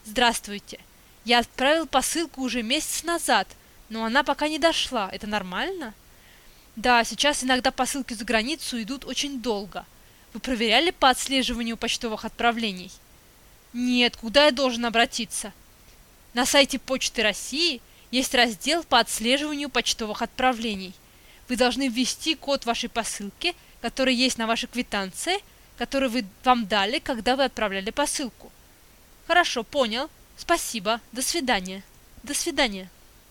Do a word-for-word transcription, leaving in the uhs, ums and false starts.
Здравствуйте. Я отправил посылку уже месяц назад, но она пока не дошла. Это нормально? Да, сейчас иногда посылки за границу идут очень долго. Вы проверяли по отслеживанию почтовых отправлений? Нет, куда я должен обратиться? На сайте Почты России есть раздел по отслеживанию почтовых отправлений. Вы должны ввести код вашей посылки, который есть на вашей квитанции, который вы вам дали, когда вы отправляли посылку. Хорошо, понял. Спасибо. До свидания. До свидания.